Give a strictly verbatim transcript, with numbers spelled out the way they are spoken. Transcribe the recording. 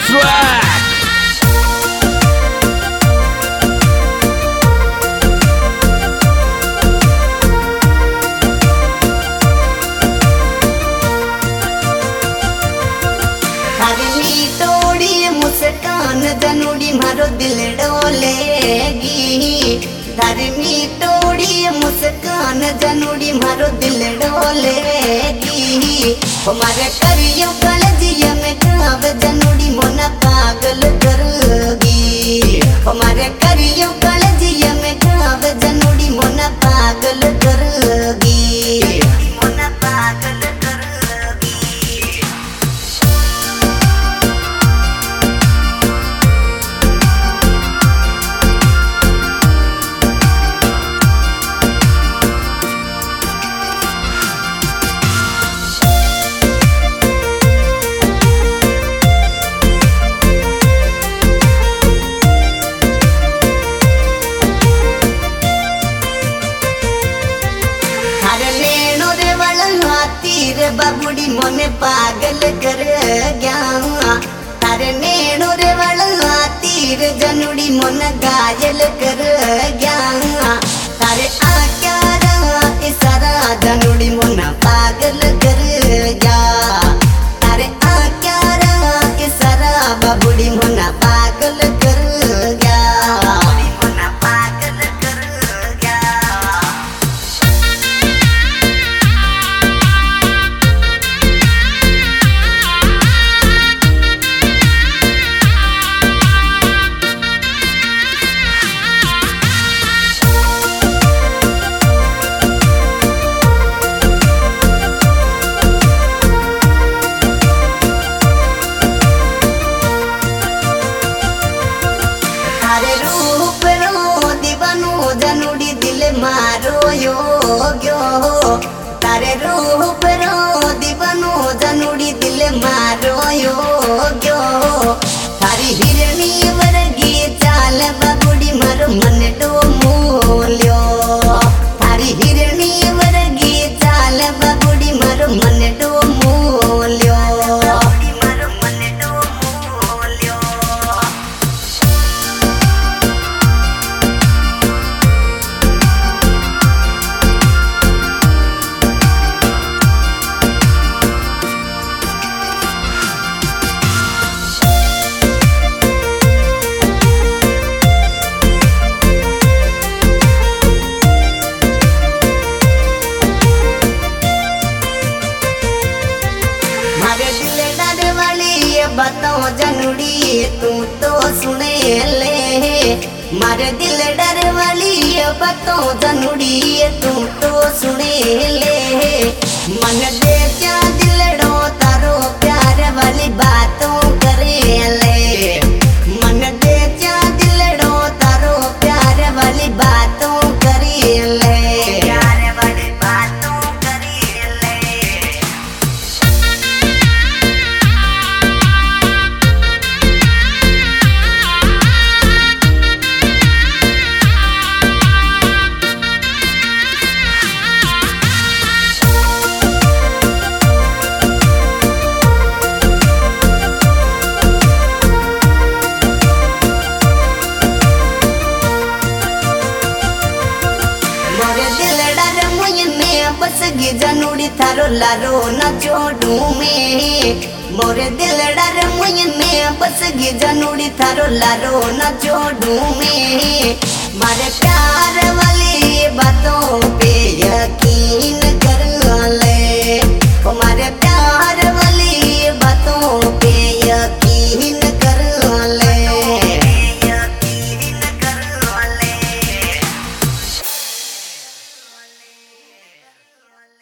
track. हरनी तोड़ी मुस्कान जनुड़ी मारो दिल डोलेगी। धरनी तोड़ी मुस्कान जनुड़ी मारो दिल डोलेगी। हमारे करियो कलजिया में काव जनुड़ी मोना पागल करोगी। हमारे करियो कलजिया में काव जनुड़ी मोना पागल करोगी। मोना पागल करोगी। रे बाबूड़ी मोने पागल कर गया। तारे नैनो रे वाला तीर जनुड़ी मोन घायल कर गया। तारे आक्या इशारा जनुड़ी मोन पागल कर गया। तारे आक्या इशारा बाबूड़ी मोन पागल कर गया। मोन पागल कर गया। जनुड़ी दिल मारो यो गयो। तारे रूप रो दीवानो जनुड़ी दिल मारो यो गयो। थारी हिरणी वर्गी चाल बाबूड़ी मारो मन डो मोल्यो। थारी हिरणी वर्गी चाल बाबूड़ी मारो मन डो मोल्यो। मारो मन डो मोल्यो। बताओ जनुड़ी तू तो सुने ले। मारे दिल डर वाली बताओ जनुड़ी तू तो सुने ले। मन दे क्या दिलड़ो तारो प्यार वाली बातों करे ले। मन दे क्या दिलड़ो तारो प्यार वाली बातों करे ले। प्यार वाली बातों करे ले। बस गी जनुड़ी थारो लारो न जोड़ू में। मोरे दिल डर मुझ में बस गी जनुड़ी थारो लारो न जोड़ू में। मारे प्यार